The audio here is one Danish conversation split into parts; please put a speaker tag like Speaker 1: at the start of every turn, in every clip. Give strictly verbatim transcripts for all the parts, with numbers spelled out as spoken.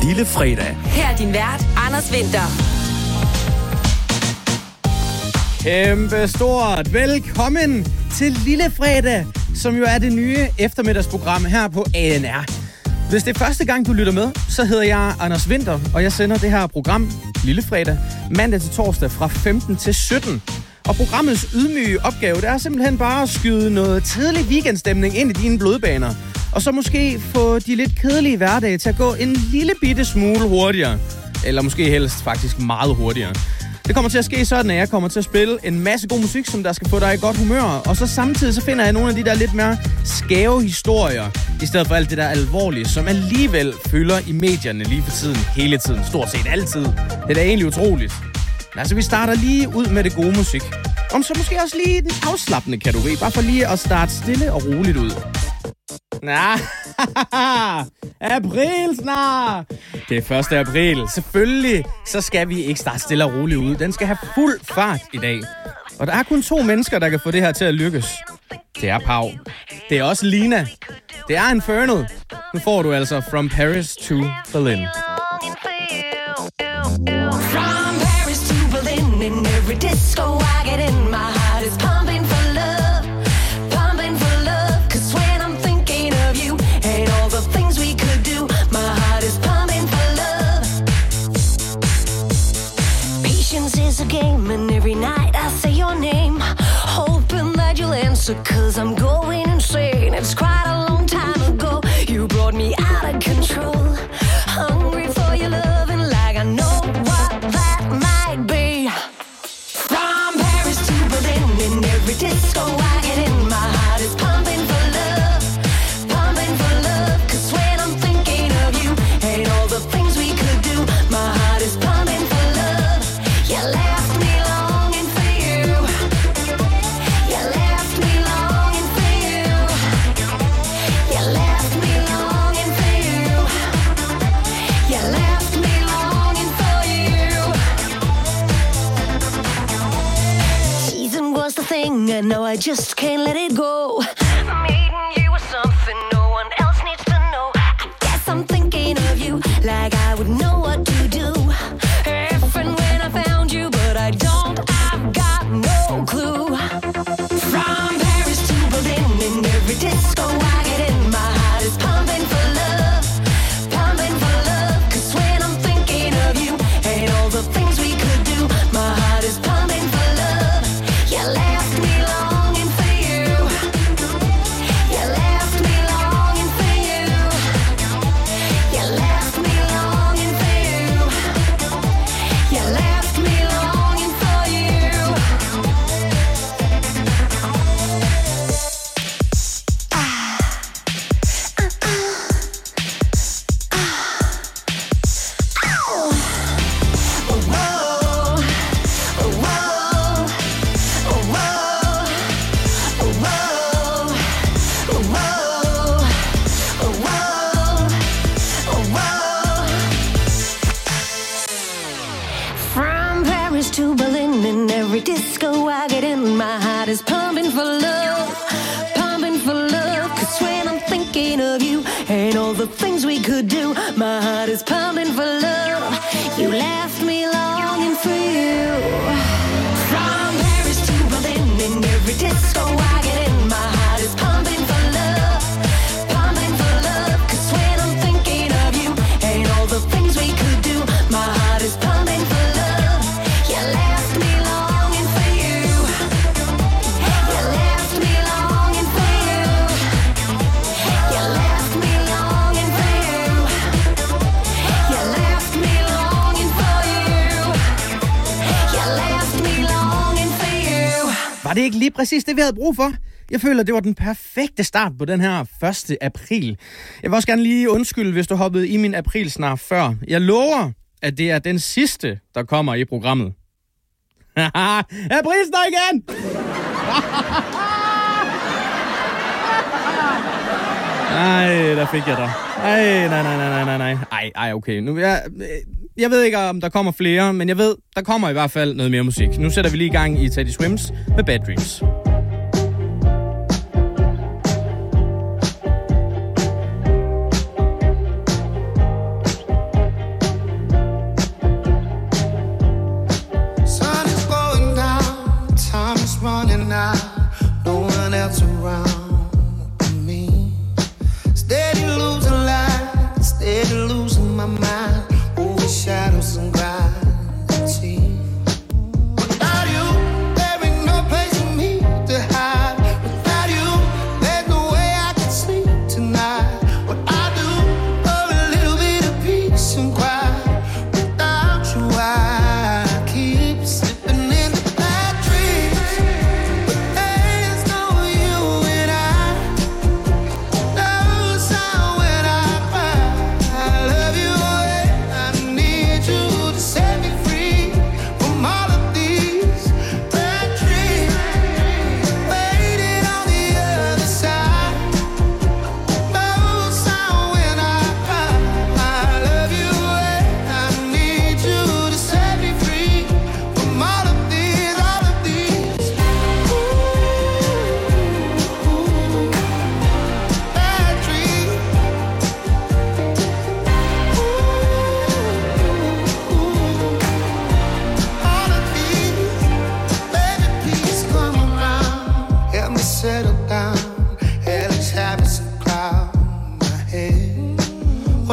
Speaker 1: Lille Fredag.
Speaker 2: Her er din vært, Anders Winther.
Speaker 3: Kæmpe stort velkommen til Lille Fredag, som jo er det nye eftermiddagsprogram her på A N R. Hvis det er første gang, du lytter med, så hedder jeg Anders Winther, og jeg sender det her program, Lille Fredag, mandag til torsdag fra femten til sytten. Og programmets ydmyge opgave, det er simpelthen bare at skyde noget tidlig weekendstemning ind i dine blodbaner. Og så måske få de lidt kedelige hverdage til at gå en lille bitte smule hurtigere. Eller måske helst faktisk meget hurtigere. Det kommer til at ske sådan, at jeg kommer til at spille en masse god musik, som der skal få dig i godt humør. Og så samtidig så finder jeg nogle af de der lidt mere skæve historier, i stedet for alt det der alvorlige, som alligevel fylder i medierne lige for tiden, hele tiden, stort set altid. Det er da egentlig utroligt. Altså, vi starter lige ud med det gode musik. Om så måske også lige den afslappende kategori, bare for lige at starte stille og roligt ud. Nah, april snart. Det er første april. Selvfølgelig, så skal vi ikke starte stille og roligt ud. Den skal have fuld fart i dag. Og der er kun to mennesker, der kan få det her til at lykkes. Det er Pau. Det er også Lina. Det er Infernal. Nu får du altså From Paris to Berlin.
Speaker 4: From Paris to Berlin, in every disco I get in, my heart is pumping for love, pumping for love, cause when I'm thinking of you and all the things we could do, my heart is pumping for love. Patience is a game and every night I say your name, hoping that you'll answer, cause I'm going insane. It's quite a long time ago, you brought me out of control, hungry for your love and like I know what that might be. From Paris to Berlin, in every disco I get in, my heart is pumping for love, pumping for love, cause when I'm thinking of you and all the things we could do, my heart is pumping for love. You left me longing for you, you left me longing for you, you left me longing for you, you left me longing for you. Season was the thing, and now I just can't let it go. Meeting you was something no one else needs to know. I guess I'm thinking of you like I would know what to do if and when I found you, but I don't, I've got no clue. From Paris to Berlin, in every disco I get in, my heart is pumping for love, pumping for love, cause when I'm thinking of you and all the things we could do, my heart is pumping for love. You left me longing for you, you left me longing for you, you left me longing for you, you left me longing for you. From Paris to Berlin, in every disco I get in, my heart is pumping for love, pumping for love, cause when I'm thinking of you and all the things we could do, my heart is pumping for love. You left me longing for you. From Paris to Berlin, in every disco I get in, my heart is pumping for love, pumping for love, cause when I'm thinking of you and all the things we could do, my heart is pumping for love. You left me longing for you, you left me longing for you, you left me longing for you, you left me longing for you, you left me longing for you.
Speaker 3: Var det ikke lige præcis det, vi havde brug for? Jeg føler, det var den perfekte start på den her første april. Jeg vil også gerne lige undskylde, hvis du hoppede i min aprilsnar før. Jeg lover, at det er den sidste, der kommer i programmet. Aprilsnar igen! Ej, der fik jeg dig. Ej, nej, nej, nej, nej, nej. Ej, ej, okay. Nu, jeg, jeg ved ikke, om der kommer flere, men jeg ved, der kommer i hvert fald noget mere musik. Nu sætter vi lige i gang i Teddy Swims med Bad Dreams.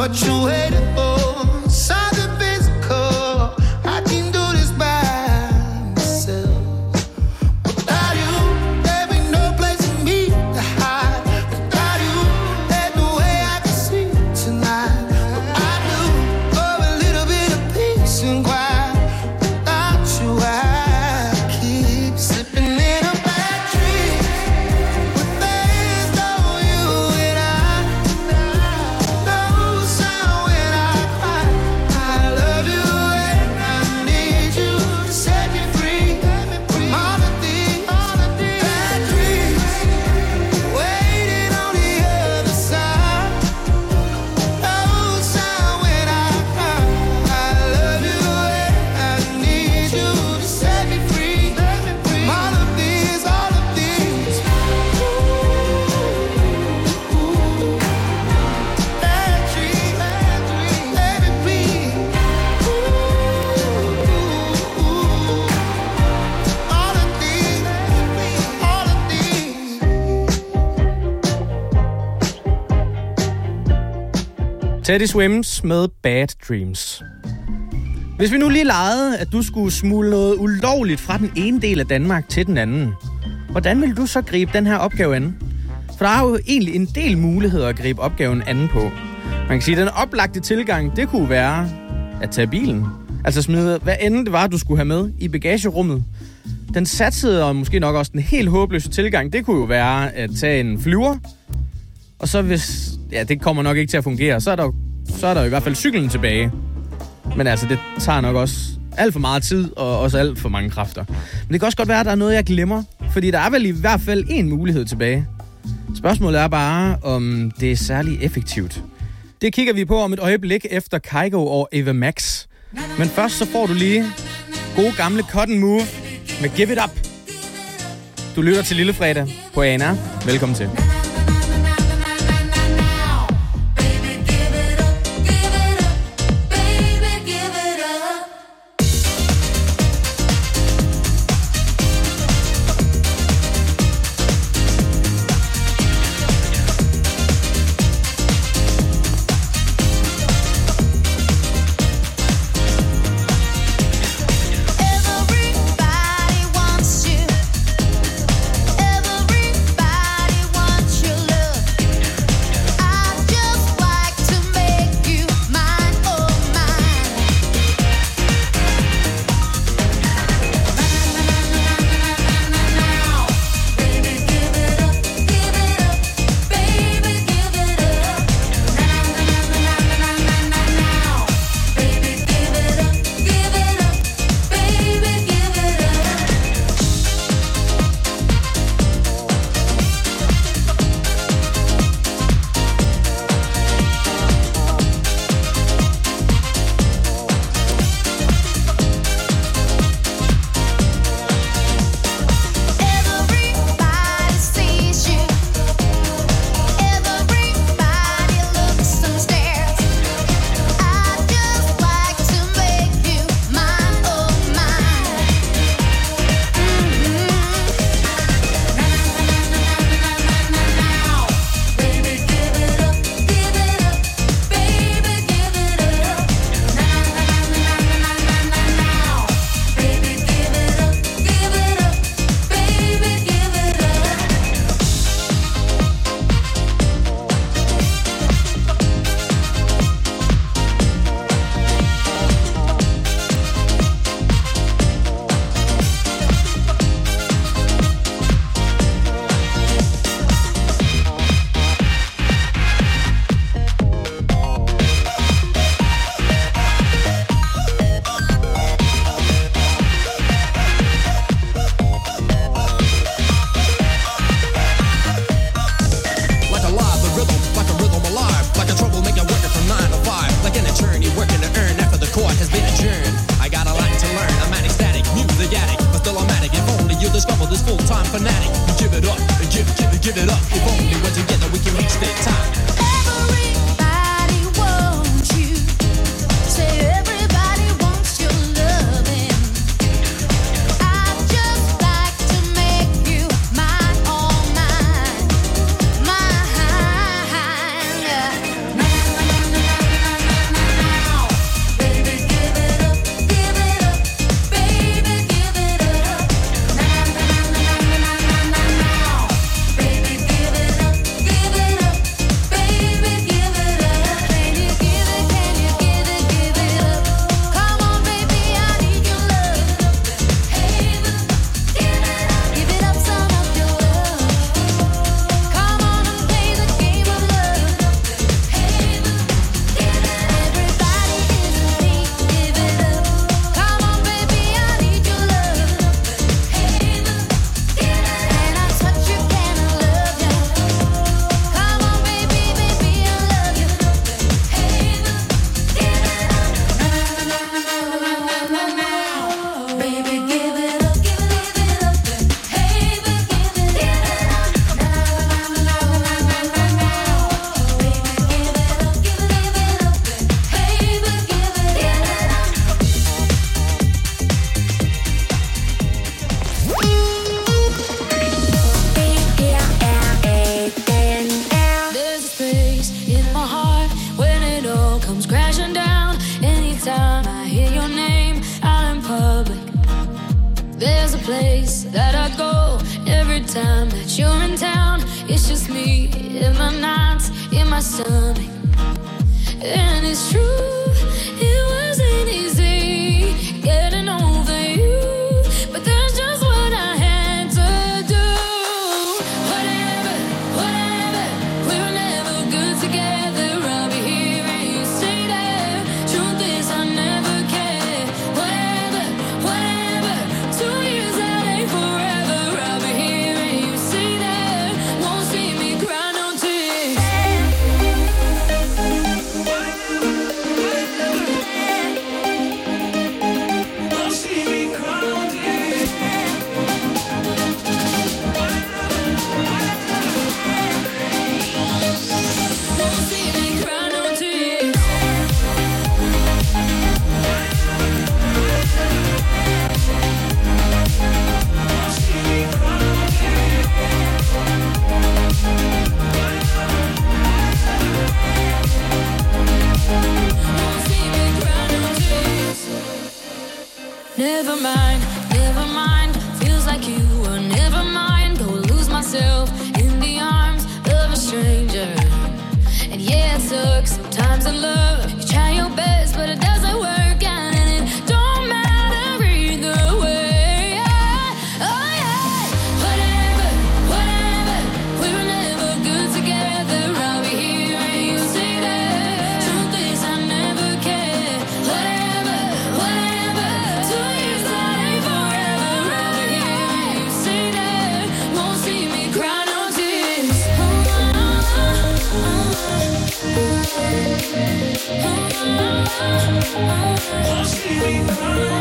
Speaker 1: what you waiting for. Something physical. I can do this by myself. Without you, there be no place for me to hide. Without you, there's no way I can sleep tonight. But I do for a little bit of peace and quiet. Without you, I keep slipping in a bad dream. But there's no you and I. No sound when I cry. I love you and I need you to set me free from all of these bad dreams waiting on the other side. No sound when I cry. I love you and I need you to set me free from all of these, all of these bad dreams, bad dreams, let it be. All of these, all of these.
Speaker 3: Teddy Swims med Bad Dreams. Hvis vi nu lige legede, at du skulle smule noget ulovligt fra den ene del af Danmark til den anden, hvordan vil du så gribe den her opgave an? For der er jo egentlig en del muligheder at gribe opgaven an på. Man kan sige, at den oplagte tilgang, det kunne være at tage bilen. Altså smide, hvad end det var, du skulle have med i bagagerummet. Den satsede, og måske nok også den helt håbløse tilgang, det kunne jo være at tage en flyver. Og så hvis, ja, det kommer nok ikke til at fungere, så er der, så er der i hvert fald cyklen tilbage. Men altså, det tager nok også alt for meget tid, og også alt for mange kræfter. Men det kan også godt være, at der er noget, jeg glemmer. Fordi der er vel i hvert fald en mulighed tilbage. Spørgsmålet er bare, om det er særlig effektivt. Det kigger vi på om et øjeblik efter Kygo og Ava Max. Men først så får du lige gode gamle Cotton Move med Give It Up. Du lytter til Lillefredag på A N R. Velkommen til.
Speaker 5: Everybody wants you. Everybody my stomach. And it's true, it wasn't easy getting over you, but that's just what I had to do. Whatever, whatever, we were never good together. I'll be here and you stay there. Truth is I never cared. Whatever, whatever, two years that ain't forever. I'll be here and you stay there. Won't see me cry no tears. Never mind, never mind. Feels like you were never mine. Go lose myself in the arms of a stranger. And yeah, it sucks sometimes in love. You try your best, but it doesn't work out, and it don't matter either way. Oh yeah, whatever, whatever. We were never good together. I'll be here and you stay there. Truth is I never cared. Whatever, whatever. Two years that ain't forever. I'll be here and you stay there. Won't see me cry no tears. Won't see me cry.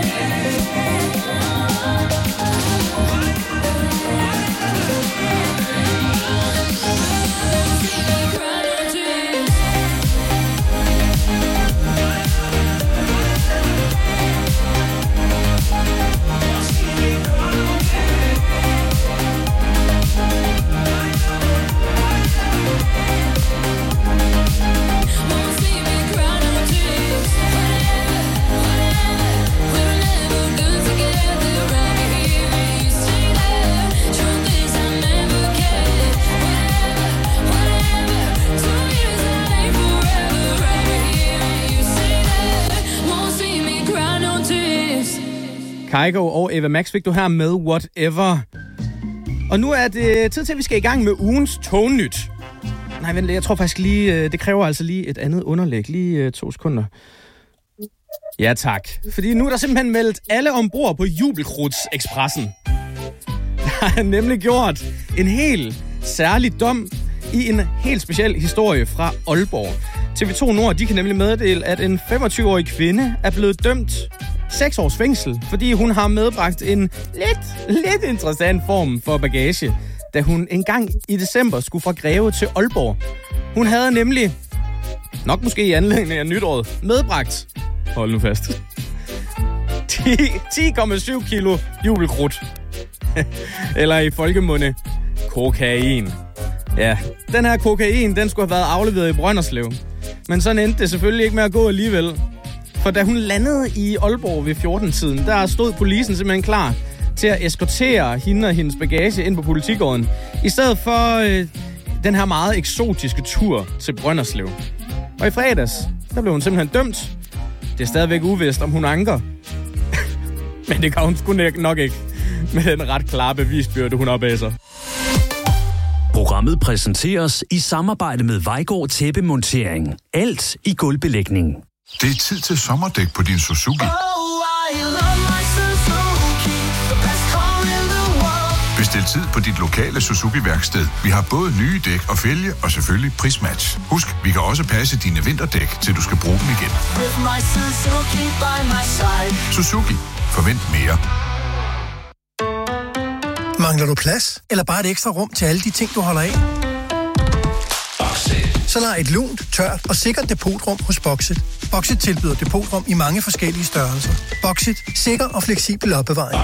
Speaker 3: Kygo og Eva Max fik du her med Whatever. Og nu er det tid til, at vi skal i gang med ugens tognyt. Nej, vent, jeg tror faktisk lige, det kræver altså lige et andet underlæg. Lige to sekunder. Ja, tak. Fordi nu er der simpelthen meldt alle ombord på Jubelkrudts-ekspressen. Der er nemlig gjort en helt særlig dom i en helt speciel historie fra Aalborg. T V to Nord, de kan nemlig meddele, at en femogtyve-årig kvinde er blevet dømt seks års fængsel, fordi hun har medbragt en lidt, lidt interessant form for bagage, da hun engang i december skulle fra Greve til Aalborg. Hun havde nemlig, nok måske i anledning af nytåret, medbragt, hold nu fast, ti komma syv kilo jubelkrudt. Eller i folkemunde, kokain. Ja, den her kokain, den skulle have været afleveret i Brønderslev. Men sådan endte det selvfølgelig ikke med at gå alligevel. For da hun landede i Aalborg ved fjorten-tiden, der stod polisen simpelthen klar til at eskortere hende og hendes bagage ind på politigården. I stedet for øh, den her meget eksotiske tur til Brønderslev. Og i fredags, der blev hun simpelthen dømt. Det er stadigvæk uvist, om hun anker. Men det kan hun sgu nok ikke. Med den ret klare bevisbyrde, hun opad sig.
Speaker 6: Programmet præsenteres i samarbejde med Vejgaard Tæppemontering. Alt i gulvbelægning.
Speaker 7: Det er tid til sommerdæk på din Suzuki. Bestil tid på dit lokale Suzuki-værksted. Vi har både nye dæk og fælge, og selvfølgelig prismatch. Husk, vi kan også passe dine vinterdæk, til du skal bruge dem igen. Suzuki. Forvent mere.
Speaker 8: Mangler du plads? Eller bare et ekstra rum til alle de ting, du holder af? Så lad et lunt, tørt og sikkert depotrum hos Boxit. Boxit tilbyder depotrum i mange forskellige størrelser. Boxit. Sikker og fleksibel opbevaring.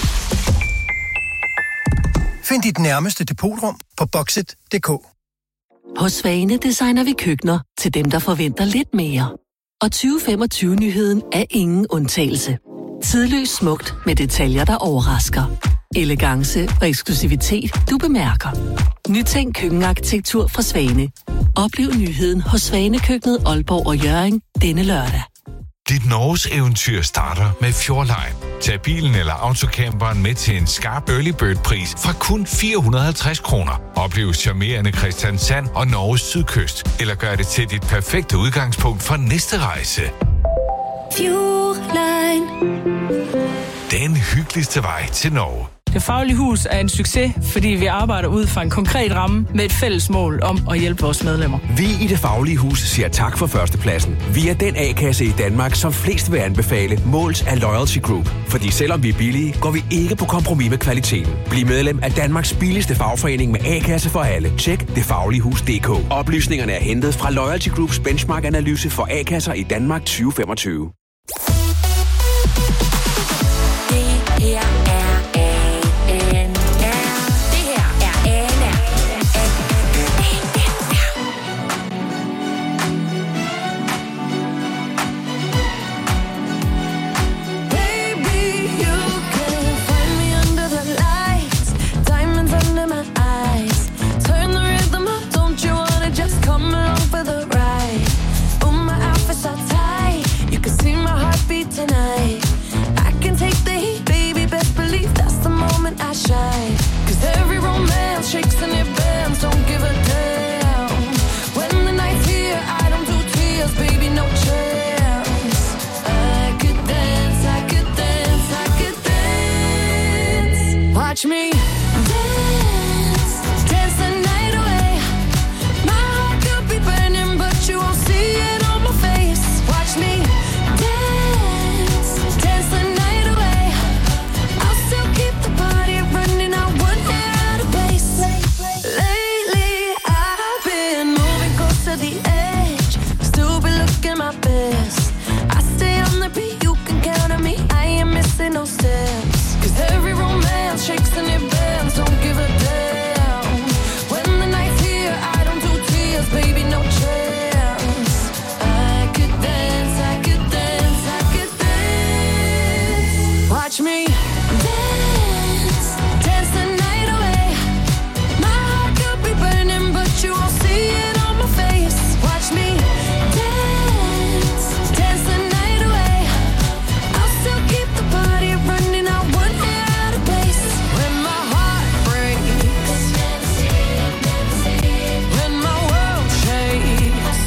Speaker 8: Find dit nærmeste depotrum på boxit punktum d k.
Speaker 9: Hos Svane designer vi køkkener til dem, der forventer lidt mere. Og tyve femogtyve-nyheden er ingen undtagelse. Tidløst smukt med detaljer, der overrasker. Elegance og eksklusivitet, du bemærker. Nytænk køkkenarkitektur fra Svane. Oplev nyheden hos Svanekøkkenet Aalborg og Hjørring denne lørdag.
Speaker 10: Dit Norges eventyr starter med Fjordline. Tag bilen eller autocamperen med til en skarp early bird pris fra kun fire hundrede og halvtreds kroner. Oplev charmerende Kristiansand og Norges sydkyst. Eller gør det til dit perfekte udgangspunkt for næste rejse.
Speaker 4: Fjordline.
Speaker 10: Den hyggeligste vej til Norge.
Speaker 11: Det Faglige Hus er en succes, fordi vi arbejder ud fra en konkret ramme med et fælles mål om at hjælpe vores medlemmer.
Speaker 12: Vi i Det Faglige Hus siger tak for førstepladsen. Vi er den A-kasse i Danmark, som flest vil anbefale, målt af Loyalty Group. Fordi selvom vi er billige, går vi ikke på kompromis med kvaliteten. Bliv medlem af Danmarks billigste fagforening med A-kasse for alle. Tjek det faglige hus punktum d k. Oplysningerne er hentet fra Loyalty Groups benchmark-analyse for A-kasser i Danmark tyve femogtyve.
Speaker 2: Det her er A N R. Det her er A N R.
Speaker 4: Baby, you can find me under the lights, diamonds under my eyes. Turn the rhythm up, don't you wanna just come along for the ride? Oh, my outfit's so tight, you can see my heartbeat tonight. I can take the heat, baby, best believe that's the moment I shine. Cause every romance shakes and it bends, don't give a damn. When the night's here, I don't do tears, baby, no chance. I could dance, I could dance, I could dance. Watch me dance, dance the night away. My heart could be burning, but you won't see it on my face. Watch me dance, dance the night away. I'll still keep the party running, I won't get out of place. Lately, I've been moving close to the edge, still be looking my best. I stay on the beat, you can count on me, I ain't missing no steps. Cause every romance shakes and it bends, don't give a damn. When the night's here, I don't do tears, baby, no chance. I could dance, I could dance, I could dance. Watch me dance, dance the night away. My heart could be burning, but you won't see it on my face. Watch me dance, dance the night away. I'll still keep the party running, I won't get out of place. When my heart breaks, when my world shakes,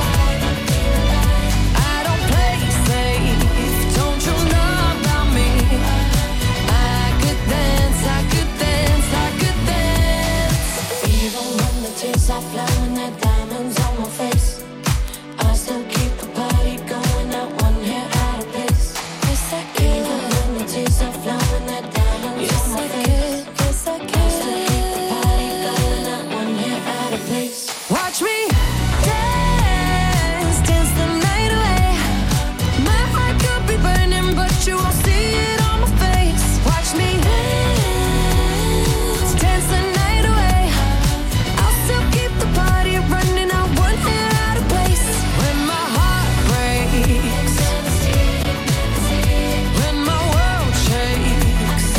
Speaker 4: I don't play safe, don't you know about me? I could dance, I could dance, I could dance. Even when the tears are flowing, the diamonds on my face, I still keep the party going, not one hair out of place. Yes, I can. Even when the tears are flowing, the diamonds on my face, yes, I can. I still keep the party going, not one hair out of place. Watch me dance, dance the night away. My heart could be burning, but you won't see it on my face. Watch me dance, dance the night away. I'll still keep the party running, I won't get out of place. When my heart breaks, when my world shakes,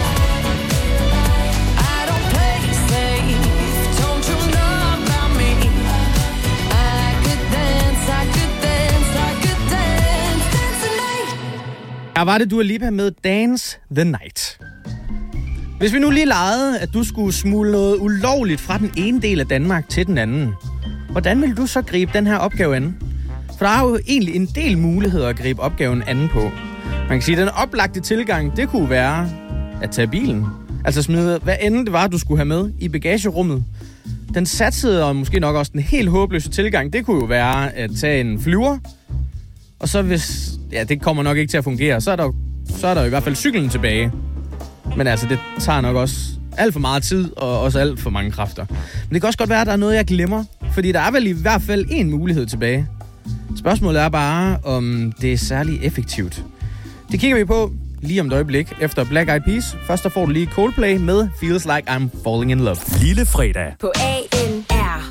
Speaker 4: I don't play safe, don't you know about me? I could dance, I could dance, I could dance, dance the night.
Speaker 3: Her var det Dua Lipa med Dance the Night. Hvis vi nu lige legede, at du skulle smule noget ulovligt fra den ene del af Danmark til den anden, hvordan vil du så gribe den her opgave an? For der er jo egentlig en del muligheder at gribe opgaven an på. Man kan sige, at den oplagte tilgang, det kunne være at tage bilen. Altså smide, hvad end det var, du skulle have med i bagagerummet. Den satsede, og måske nok også den helt håbløse tilgang, det kunne jo være at tage en flyver. Og så hvis, ja, det kommer nok ikke til at fungere, så er der, så er der i hvert fald cyklen tilbage. Men altså, det tager nok også alt for meget tid, og også alt for mange kræfter. Men det kan også godt være, at der er noget, jeg glemmer. Fordi der er vel i hvert fald en mulighed tilbage. Spørgsmålet er bare, om det er særlig effektivt. Det kigger vi på lige om et øjeblik efter Black Eyed Peas. Først der får du lige Coldplay med Feels Like I'm Falling in Love.
Speaker 6: Lille fredag.
Speaker 2: På A N R.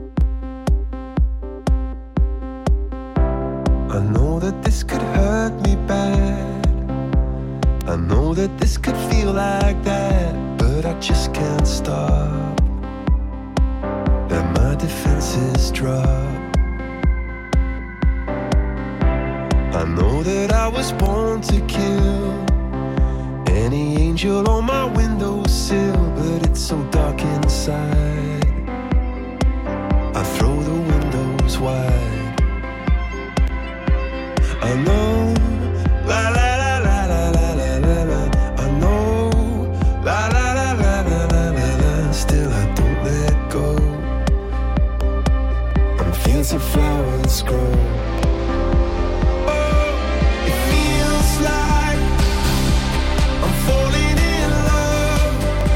Speaker 13: I know that this could hurt me bad. I know that this could feel like that, but I just can't stop. And my defenses drop. I know that I was born to kill any angel on my windowsill, but it's so dark inside. I throw the windows wide. I know, la la la la la la la la la. I know, la la la la la la la la. Still I don't let go. And fields of flowers grow. Oh, it feels like I'm falling in love.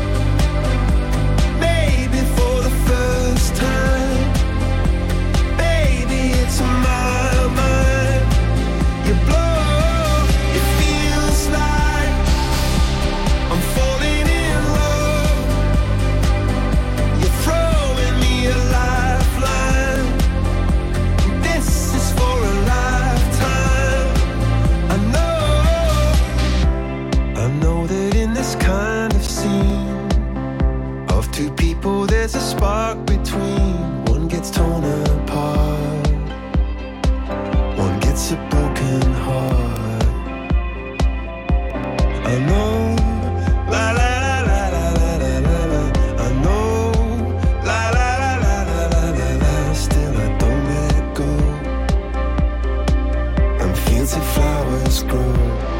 Speaker 13: Maybe for the first time. Baby, it's my mind. You blow. It feels like I'm falling in love. You're throwing me a lifeline. This is for a lifetime. I know. I know that in this kind of scene of two people there's a spark between. One gets torn apart, one gets a broken heart. I know, la la la la la la la la la. I know, la la la la la la la la. Still I don't let go. And fields of flowers grow.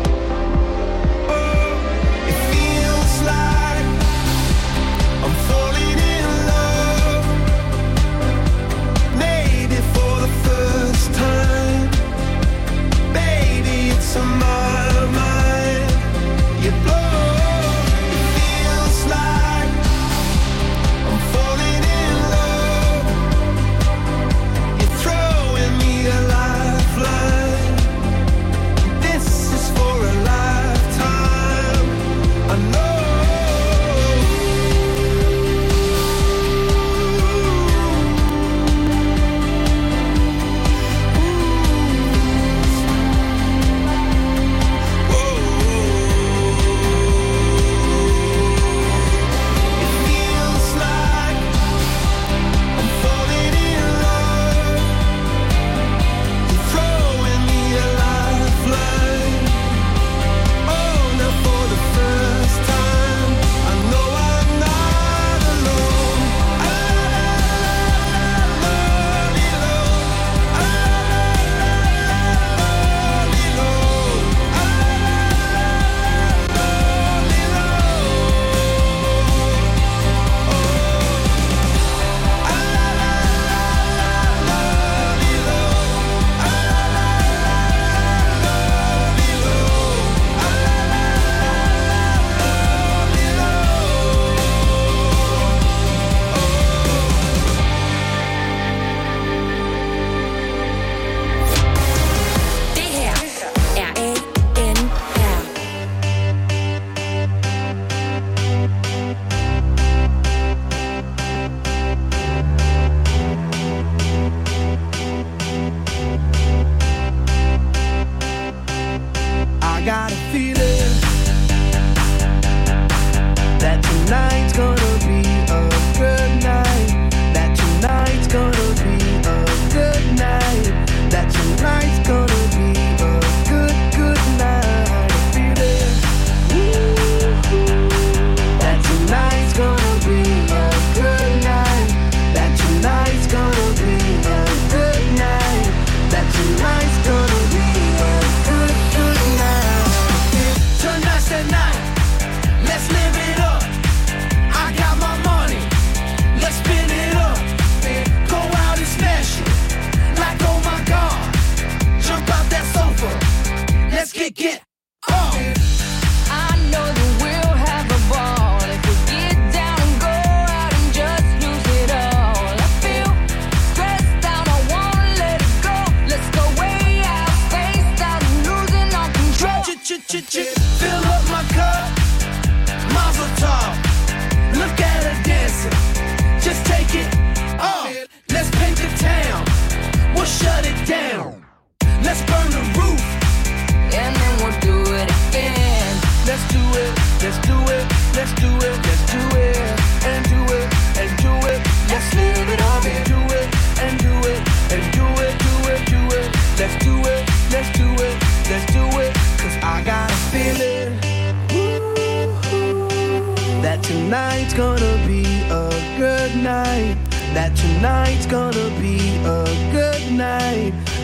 Speaker 13: Oh, it feels like I'm falling in love.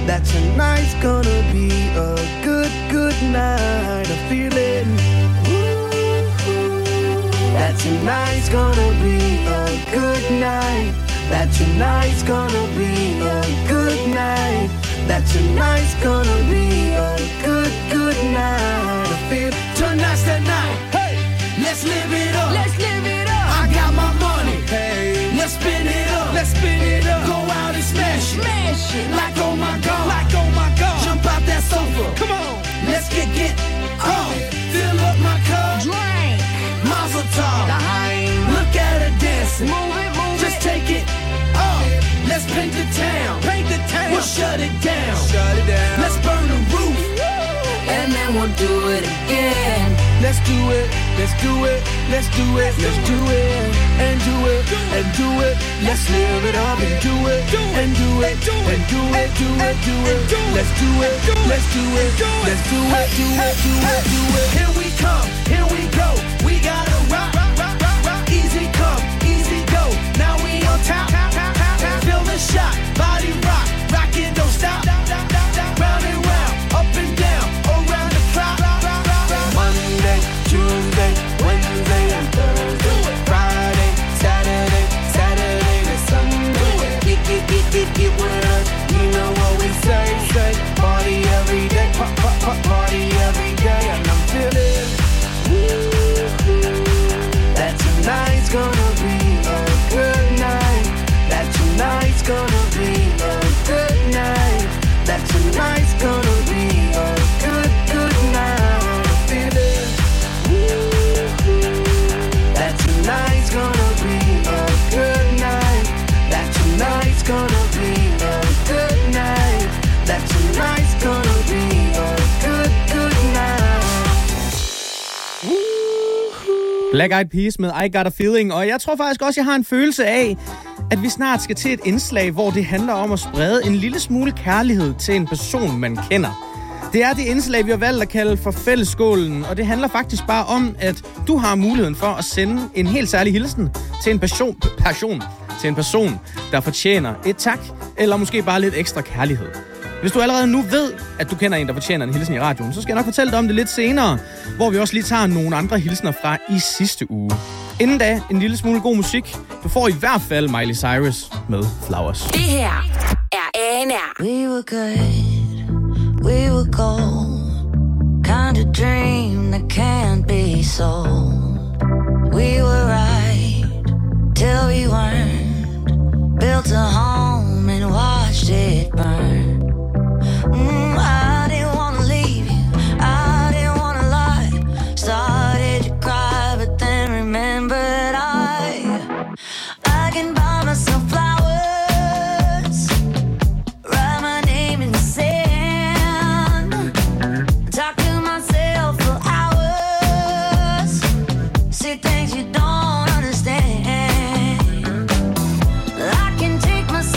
Speaker 1: that tonight's gonna be a good, good night. I'm feeling that tonight's gonna be a good night. That tonight's gonna be a good night. That tonight's gonna be a good, good night. I feel tonight's the night. Hey, let's live it up. Let's live it up. I got my money. Hey, let's spin it up. Let's spin it up. Go out and smash it. Smash it. Like oh my god. Like oh my god. Jump out that sofa. Come on. Let's get get on. Fill up my cup. Drink. Mazel tov. Look at her dancing. Move it, move Just it. take it off. Let's paint the town. Paint the town. We'll shut it down. Shut it down. Let's burn the roof. And then we'll do it again. Let's do it. Let's do it. Let's do it. Let's do it. And do it. And do it. Let's live it up and do it. And do it. And do it. Do it. Do it. Let's do it. Let's do it. Let's do it. Do it. Do it. Do it. Here we come. Here we go. We gotta rock. Easy come. Easy go. Now we on top. Feel the shot. Body rock. Rock it. Don't stop. Round and round. Up and down. Around the clock. Monday, Tuesday, Wednesday, and Thursday. Friday, Saturday, Saturday to Sunday. Get, get, get, get, get with us. You know what we say, say. Party every day. Pop, pop, pop, party every day. And I'm feeling that tonight's gonna be a good night. That tonight's gonna be a good night. That tonight's gonna be a good, good night. I'm feeling that tonight's gonna be a good night. That tonight's gonna be a good night. That tonight's gonna be a good, good night.
Speaker 3: Black Eyed Peas med I Got a Feeling. Og jeg tror faktisk også, jeg har en følelse af, at vi snart skal til et indslag, hvor det handler om at sprede en lille smule kærlighed til en person, man kender. Det er det indslag, vi har valgt at kalde for fællesskålen, og det handler faktisk bare om, at du har muligheden for at sende en helt særlig hilsen til en person, person, til en person, der fortjener et tak, eller måske bare lidt ekstra kærlighed. Hvis du allerede nu ved, at du kender en, der fortjener en hilsen i radioen, så skal jeg nok fortælle dig om det lidt senere, hvor vi også lige tager nogle andre hilsener fra i sidste uge. Inden da, en lille smule god musik. Du får i hvert fald Miley Cyrus med Flowers.
Speaker 2: Det her er A N R.
Speaker 4: We were good, we were gold, kind of dream that can't be sold. We were right till we weren't, built a home and watched it burn. Mm, I didn't wanna leave you, I didn't wanna lie. Started to cry, but then remembered I I can buy myself flowers, write my name in the sand, talk to myself for hours, say things you don't understand. I can take myself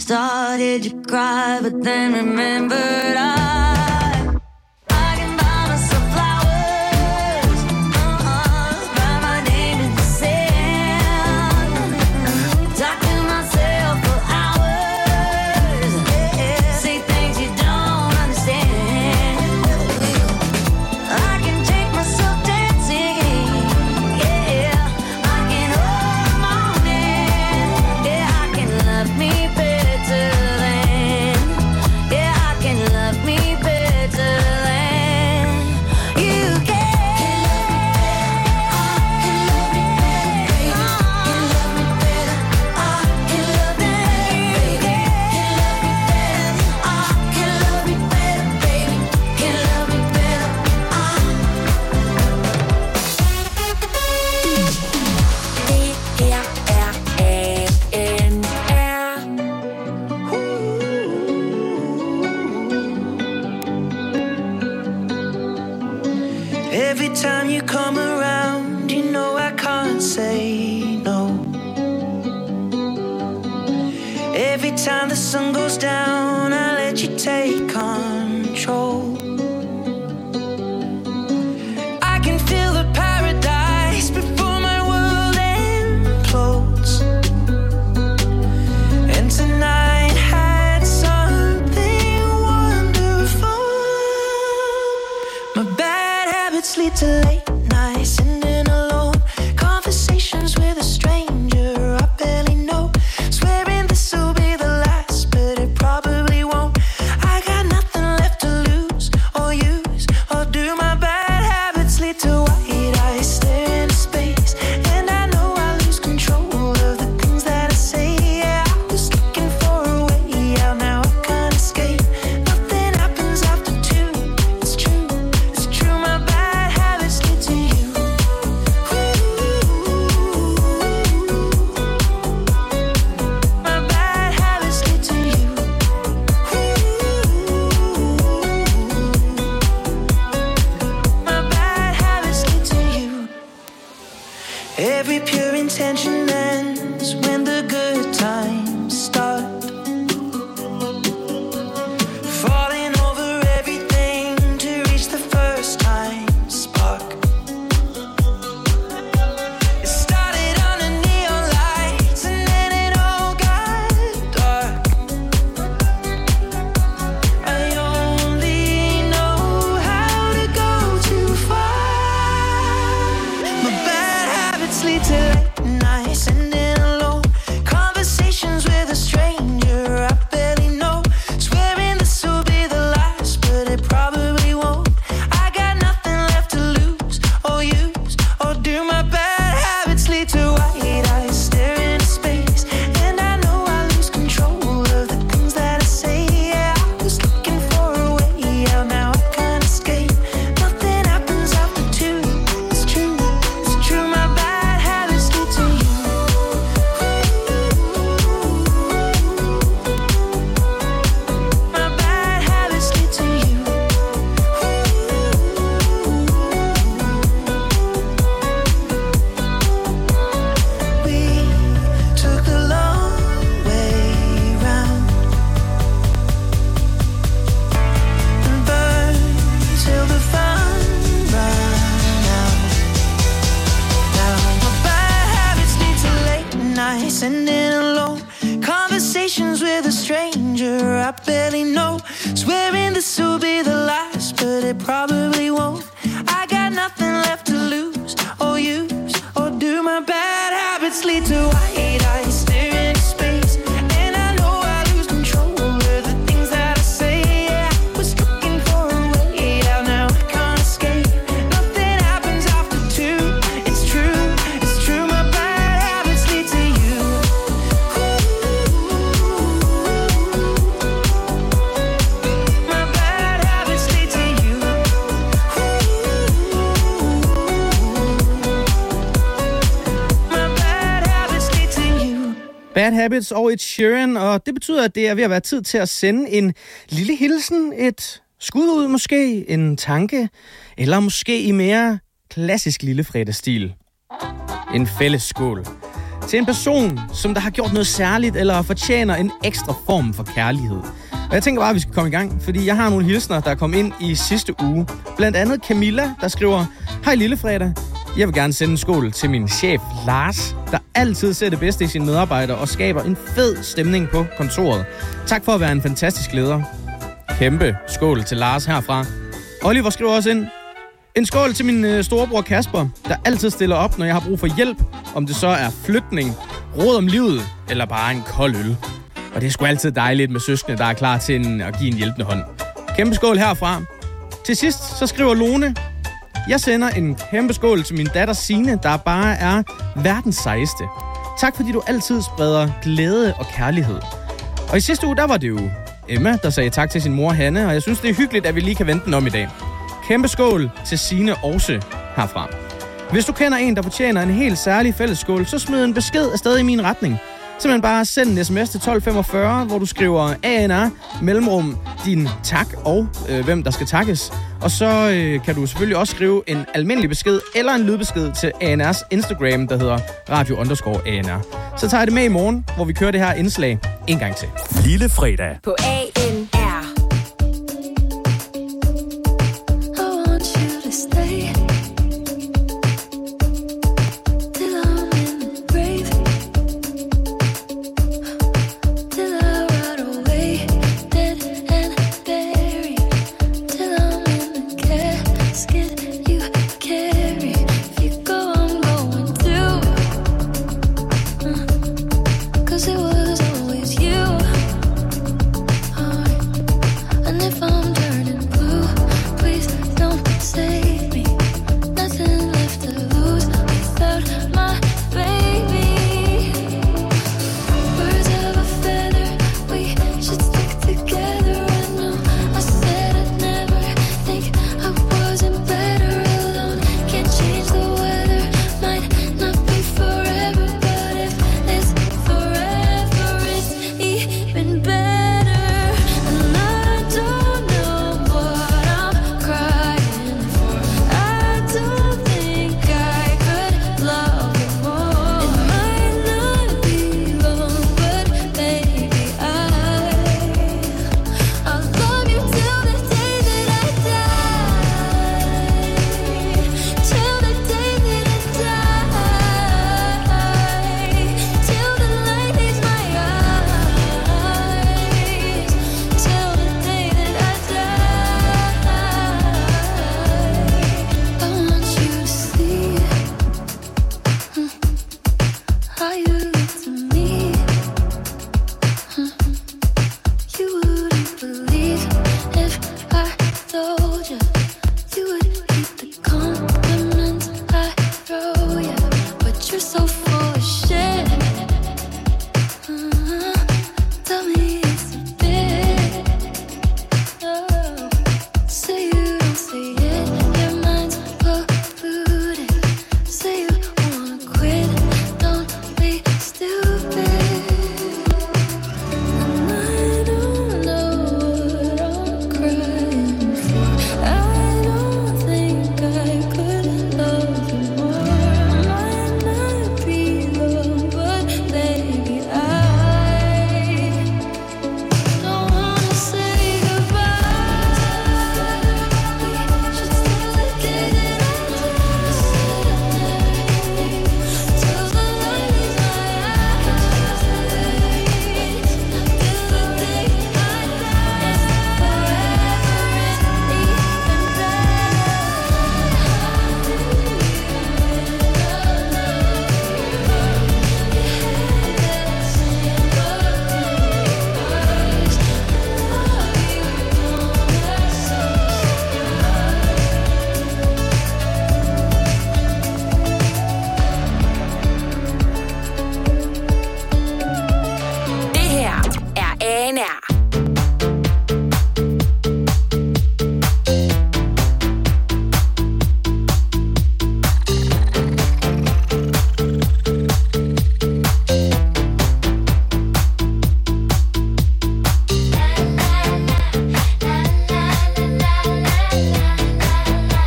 Speaker 4: Started to cry, but then remembered I
Speaker 14: time the sun goes down, I let you take control. I can feel the paradise before my world implodes. And tonight had something wonderful. My bad habits lead to late nights, ending alone. Conversations with a stranger I barely know. Swearing this will be the last, but it probably won't. I got nothing left to lose or use or do. My bad habits lead to white eyes stare into space, and I know I lose control of the things that I say. Yeah, I was looking for a way out, now I can't escape. Nothing happens after two. It's true, it's true. My bad habits lead to you. My bad habits lead to you. My bad habits lead to you. Every pure intention ends when the good times start. Falling over everything to reach the first time spark. It started under neon lights and then it all got dark. I only know how to go too far. My bad habits lead to late nights, ending alone. Conversations with a stranger I barely know. Swearing this will be the last, but it probably won't. I got nothing left to lose or use or do. My bad habits lead to white eyes stare into space, and I know I lose control of the things that I say. Yeah, I was looking for a way out, now I can't escape. Nothing happens after two. It's true, it's true. My bad habits lead to you. My bad habits lead to you. We took the long way round and burned till the fun ran out. Now my bad habits lead to late nights, ending alone. Conversations with a stranger I barely know. Swearing this will be the last, but it probably won't. I got nothing left to lose or use or do. My bad habits lead to white eyes stare into space, and I know I lose control of the things that I say. Yeah, I was looking for a way out, now I can't escape. Nothing happens after two. It's true, it's true. My bad habits lead to you. My bad habits lead to you. My bad habits lead to you.
Speaker 3: Bad Habits og Ed Sheeran, og det betyder, at det er ved at være tid til at sende en lille hilsen, et skud ud måske, en tanke, eller måske i mere klassisk lille fredagsstil. En fælles skål. til en person, som der har gjort noget særligt, eller fortjener en ekstra form for kærlighed. Og jeg tænker bare, at vi skal komme i gang, fordi jeg har nogle hilsner, der er kommet ind i sidste uge. Blandt andet Camilla, der skriver: Hej Lillefredag. Jeg vil gerne sende en skål til min chef Lars, der altid ser det bedste i sine medarbejdere og skaber en fed stemning på kontoret. Tak for at være en fantastisk leder. Kæmpe skål til Lars herfra. Oliver skriver også ind: En skål til min øh, storebror Kasper, der altid stiller op, når jeg har brug for hjælp, om det så er flytning, råd om livet eller bare en kold øl. Og det er sgu altid dejligt med søskende, der er klar til en, at give en hjælpende hånd. Kæmpe skål herfra. Til sidst så skriver Lone: Jeg sender en kæmpe skål til min datter Signe, der bare er verdens sejeste. Tak fordi du altid spreder glæde og kærlighed. Og i sidste uge, der var det jo Emma, der sagde tak til sin mor Hanne, og jeg synes, det er hyggeligt, at vi lige kan vente den om i dag. Kæmpe skål til Signe også herfra. Hvis du kender en, der fortjener en helt særlig fællesskål, så smid en besked afsted i min retning. Simpelthen bare send en sms til tolv femogfyrre, hvor du skriver A N R, mellemrum, din tak og øh, hvem der skal takkes. Og så øh, kan du selvfølgelig også skrive en almindelig besked eller en lydbesked til A N R's Instagram, der hedder radio underscore A N R. Så tager jeg det med i morgen, hvor vi kører det her indslag en gang til.
Speaker 6: Lille fredag.
Speaker 2: På A N R.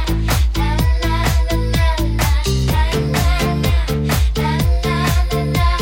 Speaker 5: la la la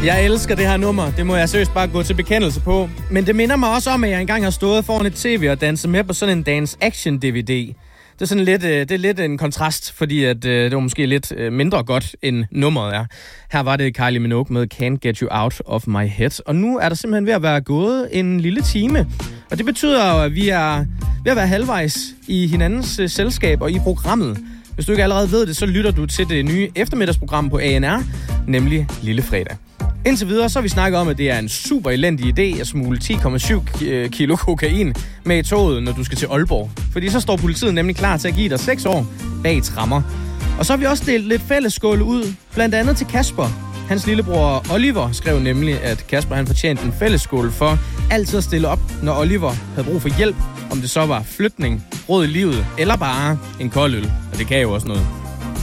Speaker 3: Jeg elsker det her nummer. Det må jeg seriøst bare gå til bekendelse på. Men det minder mig også om, at jeg engang har stået foran et tv og danset med på sådan en Dance Action D V D. Det er sådan lidt, det er lidt en kontrast, fordi at, det var måske lidt mindre godt, end nummeret er. Her var det Kylie Minogue med Can't Get You Out of My Head. Og nu er der simpelthen ved at være gået en lille time. Og det betyder jo, at vi er ved at være halvvejs i hinandens uh, selskab og i programmet. Hvis du ikke allerede ved det, så lytter du til det nye eftermiddagsprogram på A N R, nemlig Lille Fredag. Indtil videre så har vi snakket om, at det er en super elendig idé at smule ti komma syv kilo kokain med i toget, når du skal til Aalborg. Fordi så står politiet nemlig klar til at give dig seks år bag tremmer. Og så har vi også delt lidt fællesskåle ud, blandt andet til Kasper. Hans lillebror Oliver skrev nemlig, at Kasper han fortjente en fællesskål for altid at stille op, når Oliver havde brug for hjælp, om det så var flytning, råd i livet eller bare en kold øl. Og det kan jo også noget.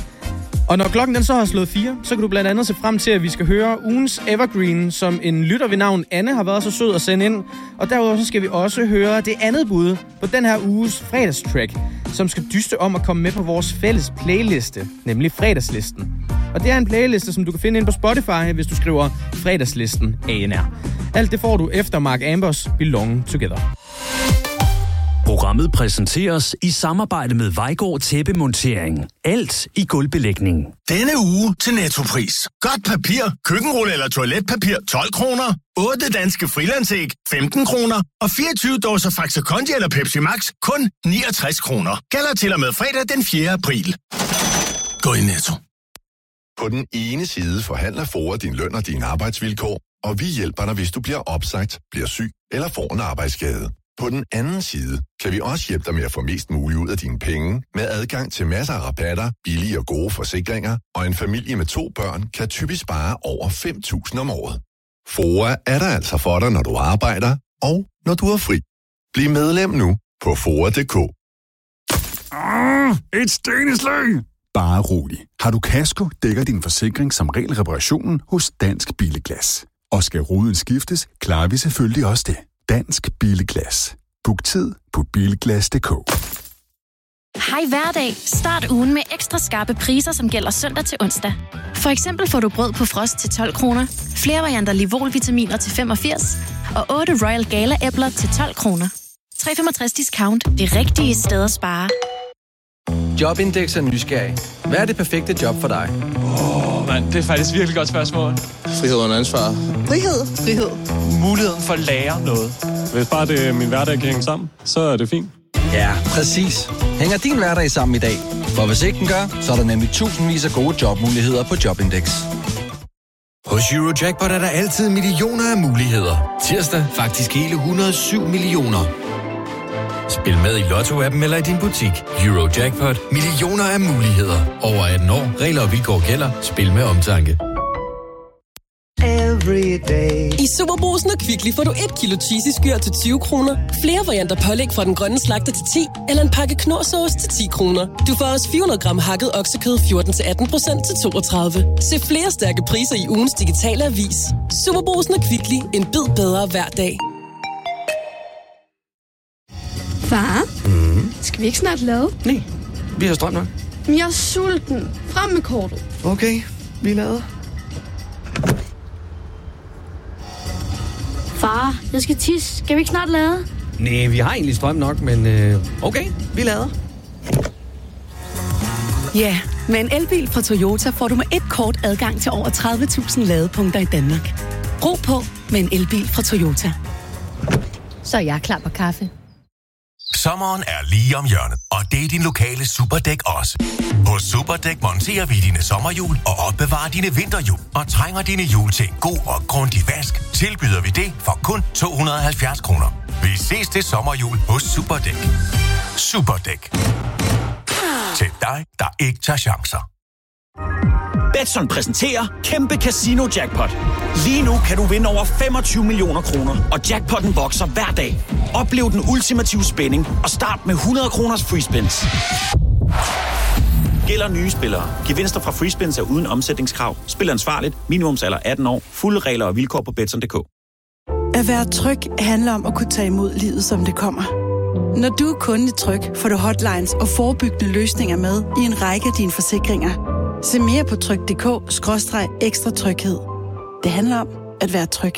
Speaker 3: Og når klokken den så har slået fire, så kan du blandt andet se frem til, at vi skal høre ugens Evergreen, som en lytter ved navn Anne har været så sød at sende ind. Og derudover så skal vi også høre det andet bud på den her uges fredagstrack, som skal dyste om at komme med på vores fælles playliste, nemlig fredagslisten. Og det er en playliste, som du kan finde ind på Spotify, hvis du skriver fredagslisten A N R. Alt det får du efter Mark Ambers Belong Together.
Speaker 6: Programmet præsenteres i samarbejde med Vejgaard Tæppemontering. Alt i gulvbelægning.
Speaker 15: Denne uge til Nettopris. Godt papir, køkkenrulle eller toiletpapir tolv kroner. otte danske frilandsæg femten kroner. Og fireogtyve dåser Faxe Kondi eller Pepsi Max kun niogtres kroner. Gælder til og med fredag den fjerde april. Gå i Netto.
Speaker 16: På den ene side forhandler FOA din løn og dine arbejdsvilkår, og vi hjælper dig, hvis du bliver opsagt, bliver syg eller får en arbejdsskade. På den anden side kan vi også hjælpe dig med at få mest muligt ud af dine penge, med adgang til masser af rabatter, billige og gode forsikringer, og en familie med to børn kan typisk spare over fem tusind om året. FOA er der altså for dig, når du arbejder, og når du er fri. Bliv medlem nu på F O A punktum d k.
Speaker 17: Ah, et steneslag! Bare rolig. Har du kasko, dækker din forsikring som regel reparationen hos Dansk Billeglas. Og skal ruden skiftes, klarer vi selvfølgelig også det. Dansk Billeglas. Book tid på billeglas punktum d k.
Speaker 18: Hej hverdag. Start ugen med ekstra skarpe priser, som gælder søndag til onsdag. For eksempel får du brød på frost til tolv kroner, flere varianter Livol-vitaminer til femogfirs og otte Royal Gala-æbler til tolv kroner. tre komma femogtres discount. Det rigtige sted at spare.
Speaker 19: Jobindex er nysgerrig. Hvad er det perfekte job for dig?
Speaker 20: Åh, oh, mand, det er faktisk virkelig godt spørgsmål.
Speaker 19: Frihed under ansvar.
Speaker 20: Frihed. Frihed. Muligheden for at lære noget.
Speaker 21: Hvis bare det er min hverdag kan hænge sammen, så er det fint.
Speaker 19: Ja, præcis. Hænger din hverdag sammen i dag? For hvis ikke den gør, så er der nemlig tusindvis af gode jobmuligheder på Jobindex.
Speaker 22: Hos Eurojackpot er der altid millioner af muligheder. Tirsdag faktisk hele et hundrede og syv millioner. Spil med i Lotto-appen eller i din butik. Eurojackpot. Millioner af muligheder. Over atten år. Regler og vilkår gælder. Spil med omtanke.
Speaker 23: I Superbrugsen og Kvickly får du et kilo cheesy skyr til tyve kroner, flere varianter pålæg fra Den Grønne Slagter til ti, eller en pakke knorrsauce til ti kroner. Du får også fire hundrede gram hakket oksekød fjorten til atten procent til toogtredive. Se flere stærke priser i ugens digitale avis. Superbrugsen og Kvickly. En bid bedre hver dag.
Speaker 24: Far,
Speaker 22: Mm.
Speaker 24: skal vi ikke snart lave?
Speaker 22: Nej, vi har strøm nok.
Speaker 24: Men jeg er sulten. Frem med kortet.
Speaker 22: Okay, vi lader.
Speaker 24: Far, jeg skal tisse. Skal vi ikke snart lade?
Speaker 22: Nej, vi har egentlig strøm nok, men øh, okay, vi lader.
Speaker 9: Ja, med en elbil fra Toyota får du med et kort adgang til over tredive tusind ladepunkter i Danmark. Brug på med en elbil fra Toyota.
Speaker 24: Så er jeg klar på kaffe.
Speaker 25: Sommeren er lige om hjørnet, og det er din lokale Superdæk også. Hos Superdæk monterer vi dine sommerhjul og opbevarer dine vinterhjul. Og trænger dine hjul til en god og grundig vask, tilbyder vi det for kun to hundrede og halvfjerds kroner. Vi ses til sommerhjul hos Superdæk. Superdæk. Til dig, der ikke tager chancer.
Speaker 26: Betson præsenterer Kæmpe Casino Jackpot. Lige nu kan du vinde over femogtyve millioner kroner, og jackpotten vokser hver dag. Oplev den ultimative spænding og start med hundrede kroners free spins. Gælder nye spillere. Gevinster fra free spins er uden omsætningskrav. Spil ansvarligt. Minimumsalder atten år. Fulde regler og vilkår på betson punktum d k.
Speaker 27: At være tryg handler om at kunne tage imod livet, som det kommer. Når du er kunde i Tryg, får du hotlines og forebyggende løsninger med i en række af dine forsikringer. Se mere på tryg punktum d k skråstreg ekstra tryghed. Det handler om at være tryg.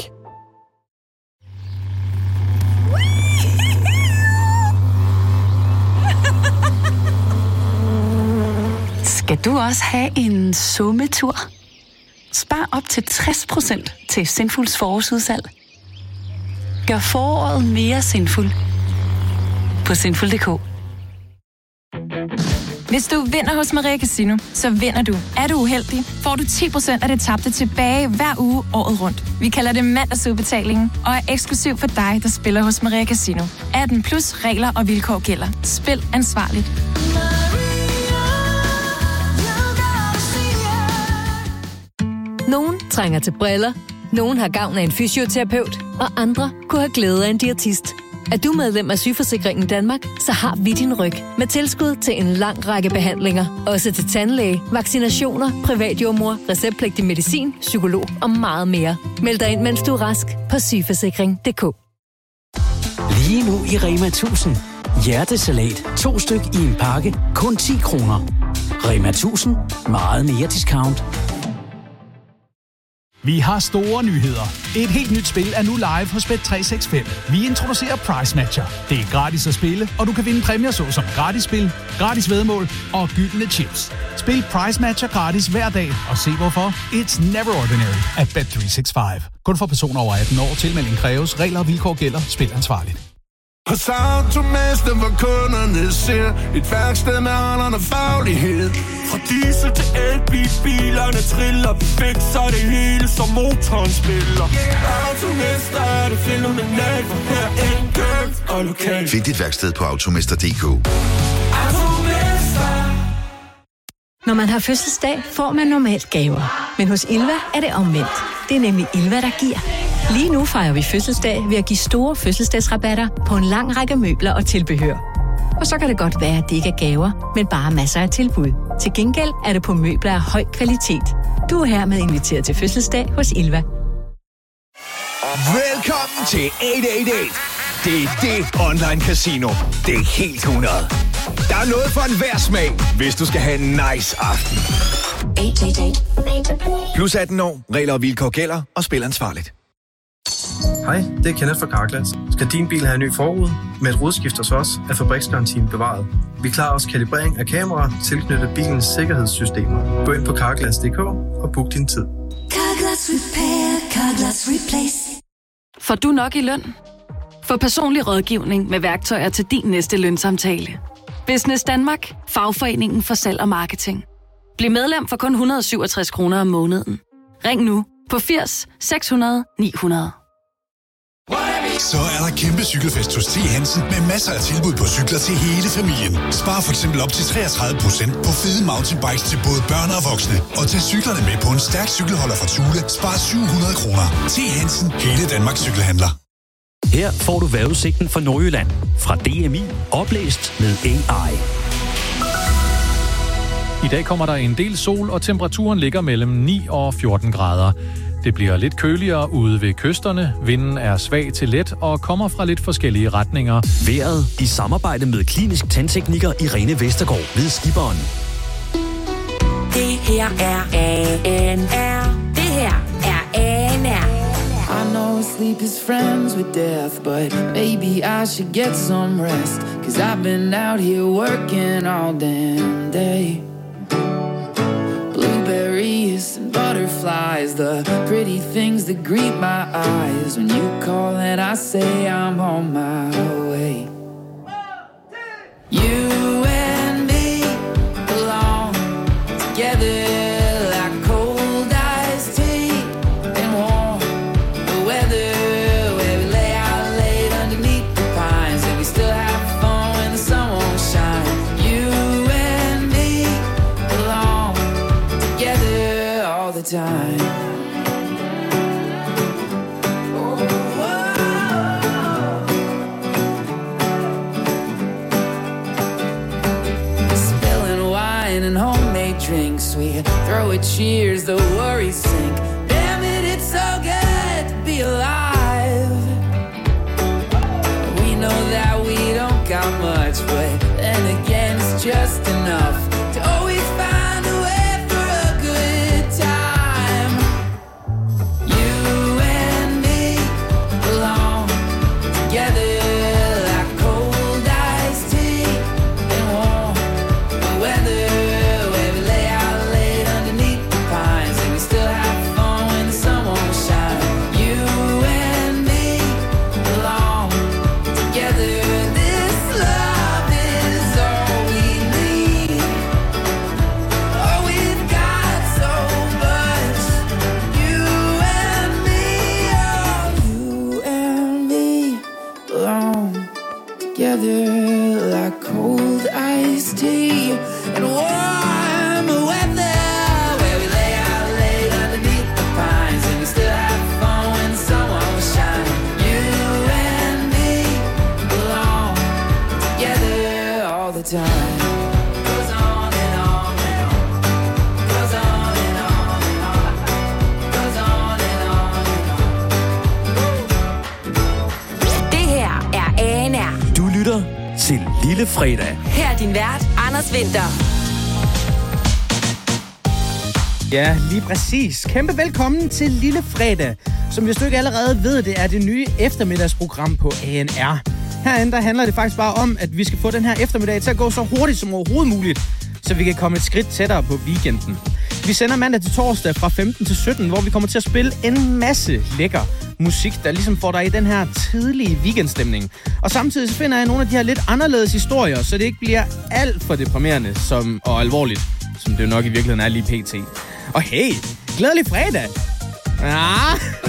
Speaker 1: Skal du også have en sommetur? Spar op til tres procent til Sinfuls forårsudsalg. Gør foråret mere sinful på sinful punktum d k.
Speaker 7: Hvis du vinder hos Maria Casino, så vinder du. Er du uheldig, får du ti procent af det tabte tilbage hver uge året rundt. Vi kalder det mandagsudbetalingen og er eksklusiv for dig, der spiller hos Maria Casino. atten plus regler og vilkår gælder. Spil ansvarligt.
Speaker 8: Nogen trænger til briller, nogen har gavn af en fysioterapeut, og andre kunne have glæde af en diætist. Er du medlem af Sygeforsikringen Danmark, så har vi din ryg med tilskud til en lang række behandlinger. Også til tandlæge, vaccinationer, privatjordmor, receptpligtig medicin, psykolog og meget mere. Meld dig ind, mens du er rask på sygeforsikring punktum d k.
Speaker 6: Lige nu i Rema tusind. Hjertesalat. To styk i en pakke. Kun ti kroner. Rema tusind. Meget mere discount.
Speaker 10: Vi har store nyheder. Et helt nyt spil er nu live hos Bet tre seks fem. Vi introducerer Price Matcher. Det er gratis at spille, og du kan vinde præmier såsom gratis spil, gratis væddemål og gyldne chips. Spil Price Matcher gratis hver dag, og se hvorfor. It's never ordinary at Bet tre seks fem. Kun for personer over atten år. Tilmelding kræves. Regler og vilkår gælder. Spil ansvarligt.
Speaker 11: Hos Automester, hvor kunderne ser et værksted med holderne faglighed. Fra diesel til elbil, bilerne triller. Vi fikser det hele, som motoren spiller. Automester er det fænomenalt, for her enkelt og lokalt.
Speaker 12: Find dit værksted på automester punktum d k.
Speaker 8: Når man har fødselsdag, får man normalt gaver. Men hos Ilva er det omvendt. Det er nemlig Ilva, der giver. Lige nu fejrer vi fødselsdag ved at give store fødselsdagsrabatter på en lang række møbler og tilbehør. Og så kan det godt være, at det ikke er gaver, men bare masser af tilbud. Til gengæld er det på møbler af høj kvalitet. Du er hermed inviteret til fødselsdag hos Ilva.
Speaker 13: Velkommen til otte otte otte. Det er det online casino. Det er helt hundrede. Der er noget for enhver smag, hvis du skal have en nice aften. Plus atten år, regler og vilkår gælder, og spil ansvarligt.
Speaker 28: Hej, det er Kenneth fra Carglass. Skal din bil have en ny forrude? Med et rodskift hos os er fabriksgarantien bevaret. Vi klarer også kalibrering af kameraer tilknyttet bilens sikkerhedssystemer. Gå ind på carglass punktum d k og book din tid.
Speaker 4: Carglass Repair, Carglass Replace.
Speaker 7: Får du nok i løn? Få personlig rådgivning med værktøjer til din næste lønsamtale. Business Danmark, fagforeningen for salg og marketing. Bliv medlem for kun et hundrede og syvogtres kroner om måneden. Ring nu på firs seks hundrede ni hundrede.
Speaker 29: Så er der kæmpe cykelfest hos T. Hansen med masser af tilbud på cykler til hele familien. Spar for eksempel op til treogtredive procent på fede mountainbikes til både børn og voksne. Og tag cyklerne med på en stærk cykelholder fra Thule. Spar syv hundrede kroner. T. Hansen, hele Danmarks cykelhandler.
Speaker 6: Her får du vejrudsigten for Nordjylland fra D M I, oplæst med A I.
Speaker 21: I dag kommer der en del sol, og temperaturen ligger mellem ni og fjorten grader. Det bliver lidt køligere ude ved kysterne. Vinden er svag til let og kommer fra lidt forskellige retninger.
Speaker 6: Vejret i samarbejde med klinisk tandtekniker Irene Vestergaard ved Skiberen.
Speaker 2: Det her er A N R. Det her er A N R.
Speaker 30: I know sleep is friends with death, but maybe I should get some rest. Cause I've been out here working all damn day. Blueberries and butterflies, the pretty things that greet my eyes. When you call and I say I'm on my way. You and me belong together. Time. Spilling wine and homemade drinks, we throw a cheers, the worries sink. Damn it, it's so good to be alive. We know that we don't got much, but then again, it's just enough to always find a way for a good time. You iced tea and warm weather, where we lay out late underneath the pines and we still have fun when the sun won't shine. You and me belong together all the time. Goes on and on and on. Goes on and on and on. Goes on and on and on.
Speaker 2: Det her er A N R.
Speaker 3: Du lytter til Lille Fredag.
Speaker 2: Her er din vært, Anders Winther.
Speaker 5: Ja, lige præcis. Kæmpe velkommen til Lille Fredag, som hvis du ikke allerede ved, det er det nye eftermiddagsprogram på A N R. Herinde der handler det faktisk bare om, at vi skal få den her eftermiddag til at gå så hurtigt som overhovedet muligt, så vi kan komme et skridt tættere på weekenden. Vi sender mandag til torsdag fra femten til sytten, hvor vi kommer til at spille en masse lækker musik, der ligesom får dig i den her tidlige weekendstemning. Og samtidig så finder jeg nogle af de her lidt anderledes historier, så det ikke bliver alt for deprimerende som, og alvorligt, som det jo nok i virkeligheden er lige pt. Og hey, glædelig fredag! Ja.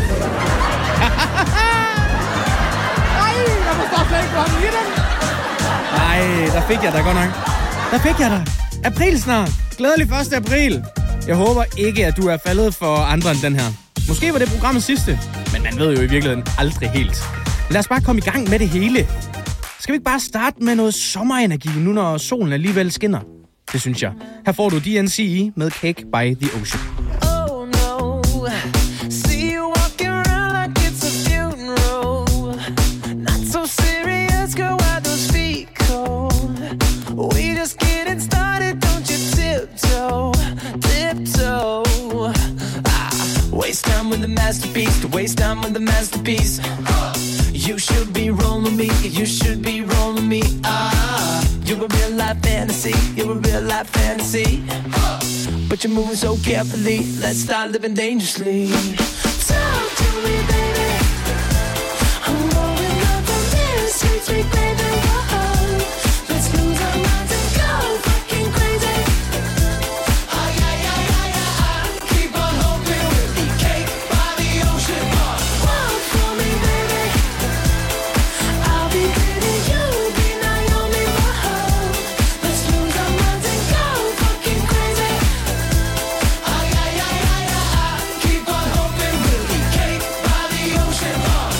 Speaker 5: Ej, jeg forstår slet ikke, hvor han den. Ej, der fik jeg da godt nok. Der fik jeg da. April snart. Glædelig første april. Jeg håber ikke, at du er faldet for andre end den her. Måske var det programmet sidste, men man ved jo i virkeligheden aldrig helt. Lad os bare komme i gang med det hele. Skal vi ikke bare starte med noget sommerenergi, nu når solen alligevel skinner? Det synes jeg. Her får du D N C E med Cake by the Ocean.
Speaker 30: Oh no, see you walking around like it's a funeral. Not so serious, girl, why those feet cold? We just getting started, don't you tiptoe, tiptoe. Ah, waste time with the masterpiece, to waste time with the masterpiece. You should be rolling with me, you should be rolling with me. Ah, you're a real life fantasy, you're a real life fantasy. But you're moving so carefully, let's start living dangerously. Talk to me, baby. I'm rolling up on this sweet, sweet baby. Whoa. Let's lose our minds and go fucking crazy. Ay, ay, ay, ay, ay. Keep on hoping we'll be cake by the ocean. Walk for me, baby. I'll be pretty, you'll be Naomi. Whoa. Let's lose our minds and go fucking crazy. Ay, ay, ay, ay, ay. Keep on hoping we'll be cake by the ocean.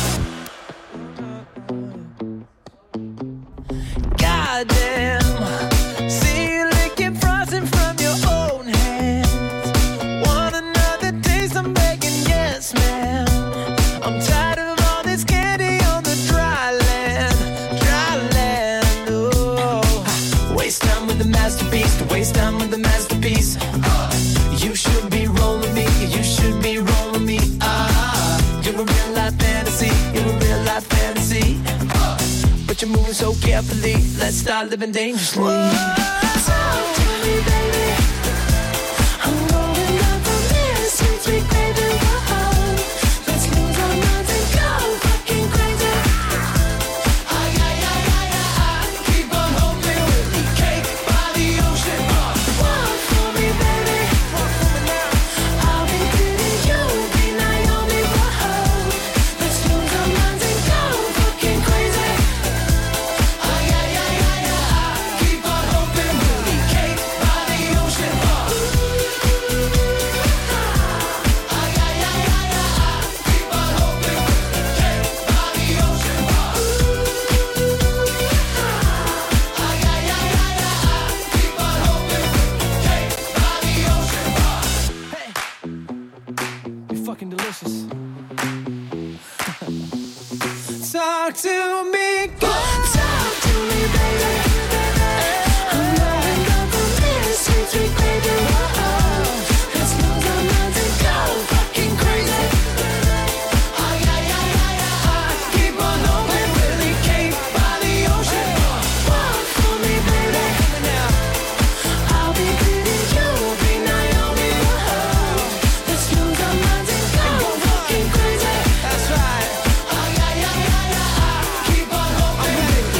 Speaker 30: Goddamn, see you licking frosting from your own hands. Want another taste? I'm begging, yes, ma'am. I'm tired of all this candy on the dry land, dry land. Oh, waste time with the masterpiece, to waste time with the masterpiece. You should be rolling me, you should be rolling me. Ah, you're a real life fantasy, you're a real life fantasy. But you're moving so carefully, let's start living dangerously. Talk to me, baby. I'm rolling up on this sweet, sweet baby. Whoa. Let's lose our minds and go fucking crazy. Ay, ay, ay, ay, ay. Keep on hoping we'll be cake by the ocean. Walk for me, baby. Walk for me now. I'll be pretty, you'll be Naomi. Whoa. Let's lose our minds and go fucking crazy. Ay, ay, ay, ay, ay. Keep on hoping we'll be cake by the ocean. Ay, ay, ay, ay, ay. Keep on hoping we'll be cake by the ocean. Ay, ay, ay, ay, ay. Keep on hoping we'll be cake by the ocean. Hey, you're fucking delicious. Talk to me, good. Talk to me, baby. I'm rolling up on this sweet, sweet baby. Whoa. Let's lose our minds and go fucking crazy. Ay, ay, ay, ay, ay. Keep on hoping we'll be cake by the ocean. Walk for me, baby. I'll be pretty, you'll be Naomi. Whoa. Let's lose our minds and go fucking crazy. That's right. Ay, ay, ay, ay, ay. Keep on hoping we'll be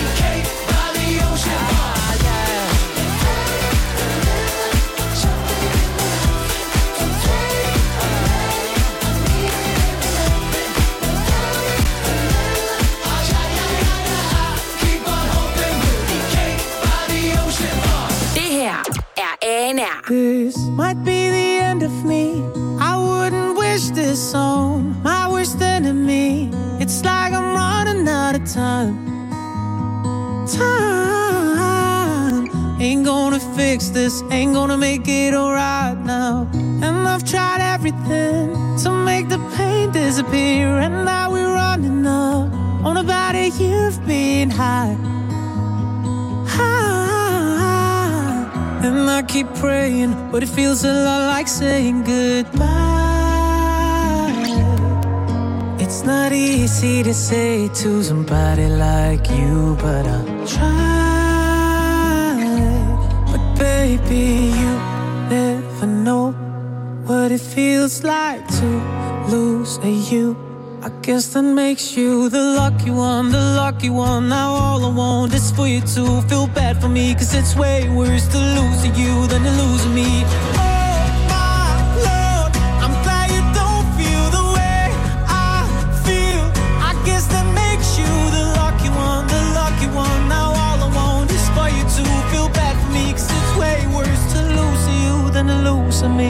Speaker 2: N R.
Speaker 30: This might be the end of me. I wouldn't wish this on my worst enemy. It's like I'm running out of time. Time ain't gonna fix this, ain't gonna make it alright now. And I've tried everything to make the pain disappear, and now we're running up on about a year of being high. High. And I keep praying, but it feels a lot like saying goodbye. It's not easy to say to somebody like you, but I'll try. But baby, you never know what it feels like to lose a you. I guess that makes you the lucky one, the lucky one. Now all I want is for you to feel bad for me, 'cause it's way worse to lose you than to lose me. Oh my Lord, I'm glad you don't feel the way I feel. I guess that makes you the lucky one, the lucky one. Now all I want is for you to feel bad for me, 'cause it's way worse to lose you than to lose me.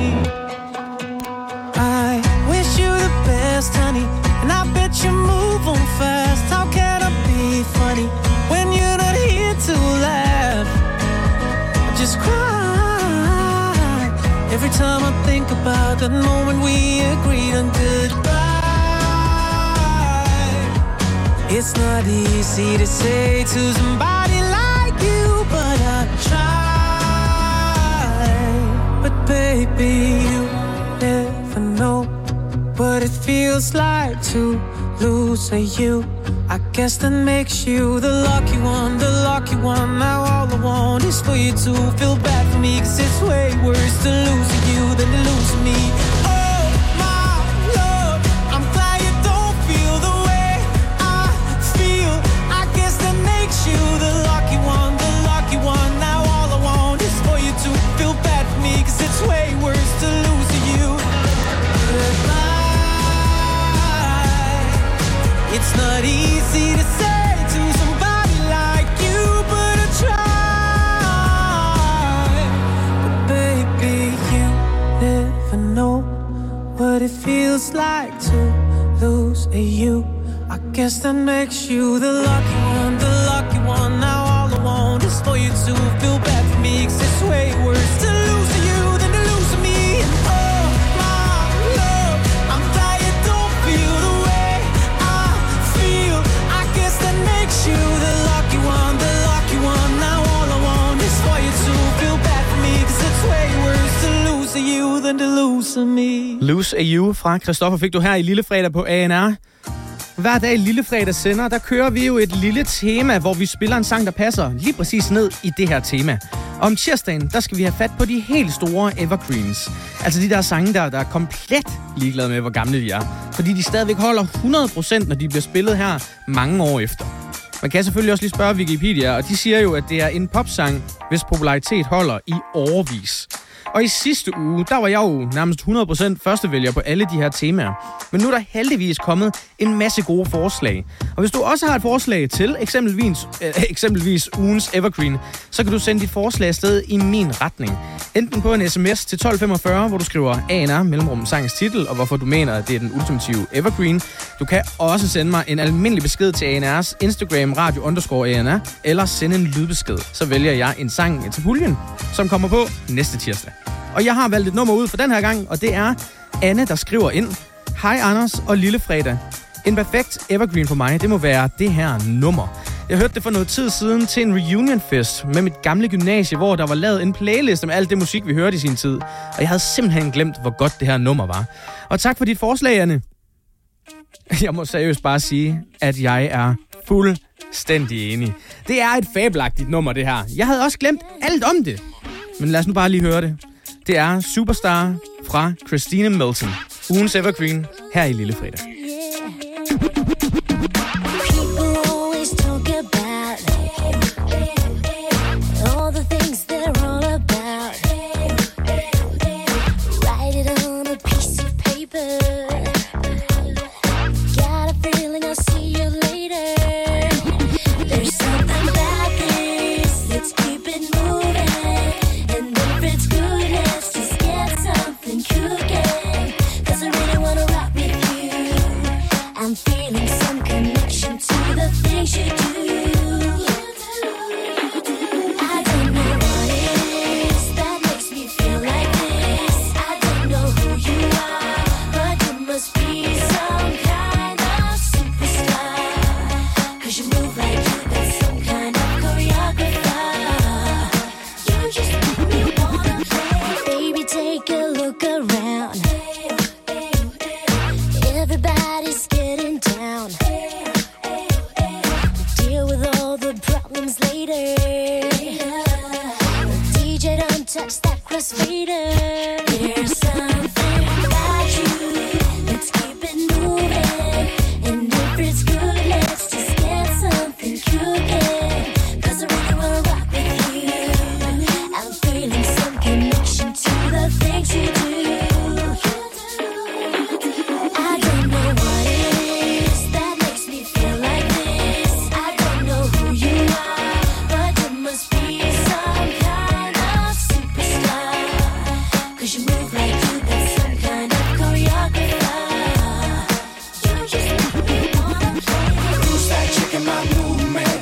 Speaker 30: I wish you the best, honey, and I bet you move on fast. How can I be funny when you're not here to laugh? I just cry every time I think about that moment we agreed on goodbye. It's not easy to say to somebody like you, but I try. But baby, you never know what it feels like to lose a you. I guess that makes you the lucky one, the lucky one. Now all I want is for you to feel bad for me, 'cause it's way worse to lose you than to lose me. Oh my Lord, I'm glad you don't feel the way I feel. I guess that makes you the lucky one, the lucky one. Now all I want is for you to feel bad for me, 'cause it's way worse to lose you. It's not easy to say to somebody like you, but I try. But baby, you never know what it feels like to lose a you. I guess that makes you the lucky one, the lucky one. Now all I want is for you to feel bad for me, 'cause it's way worse to lose you than to lose me. And oh my love, I'm glad you don't feel the way I feel. I guess that makes you the lucky one, the lucky one. Now all I want is for you to feel bad for me, 'cause it's way worse to lose you than to lose me.
Speaker 5: Lose a You fra Christoffer fik du her i Lille Fredag på A N R. Hver dag i Lille Fredag sender, der kører vi jo et lille tema, hvor vi spiller en sang, der passer lige præcis ned i det her tema. Om tirsdagen, der skal vi have fat på de helt store evergreens. Altså de der sange, der, der er komplet ligeglade med, hvor gamle de er. Fordi de stadigvæk holder hundrede procent, når de bliver spillet her mange år efter. Man kan selvfølgelig også lige spørge Wikipedia, og de siger jo, at det er en popsang, hvis popularitet holder i årevis. Og i sidste uge, der var jeg jo nærmest hundrede procent førstevælger på alle de her temaer. Men nu er der heldigvis kommet en masse gode forslag. Og hvis du også har et forslag til eksempelvis, øh, eksempelvis ugens evergreen, så kan du sende dit forslag afsted i min retning. Enten på en sms til tolv femogfyrre, hvor du skriver A N R mellemrum sangens titel, og hvorfor du mener, at det er den ultimative evergreen. Du kan også sende mig en almindelig besked til A N R's Instagram radio underscore A N R, eller sende en lydbesked. Så vælger jeg en sang til puljen, som kommer på næste tirsdag. Og jeg har valgt et nummer ud for den her gang, og det er Anne, der skriver ind. Hej Anders og Lille Fredag. En perfekt evergreen for mig, det må være det her nummer. Jeg hørte det for noget tid siden til en reunionfest med mit gamle gymnasie, hvor der var lavet en playlist med alt det musik, vi hørte i sin tid. Og jeg havde simpelthen glemt, hvor godt det her nummer var. Og tak for dit forslag, Anne. Jeg må seriøst bare sige, at jeg er fuldstændig enig. Det er et fabelagtigt nummer, det her. Jeg havde også glemt alt om det. Men lad os nu bare lige høre det. Det er Superstar fra Christina Milton. Ugens evergreen her i Lille Fredag.
Speaker 4: It's good. touch that crossfader. There's something about you that's keeping moving. And if it's good, let's just get something cooking. Cause I really wanna rock with you. I'm feeling some connection to the things you do. I don't know what it is that makes me feel like this. I don't know who you are, but you must be some kind of superstar. Cause you move like you got some kind of choreographer. You just make me wanna play.
Speaker 11: Who's that chick in my movement?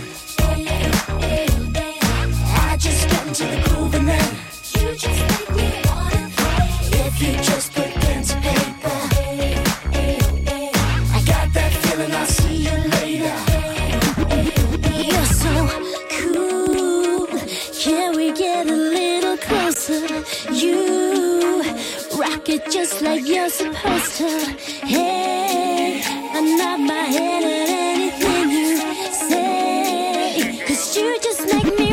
Speaker 11: I just get into the groove and then
Speaker 4: You just make me wanna play.
Speaker 11: if you just put pen to paper, I got that feeling I'll see you later.
Speaker 4: You're so cool. Can we get a little closer? You rock it just like you're supposed to. Hey, I nod my head at anything you say. Cause you just make me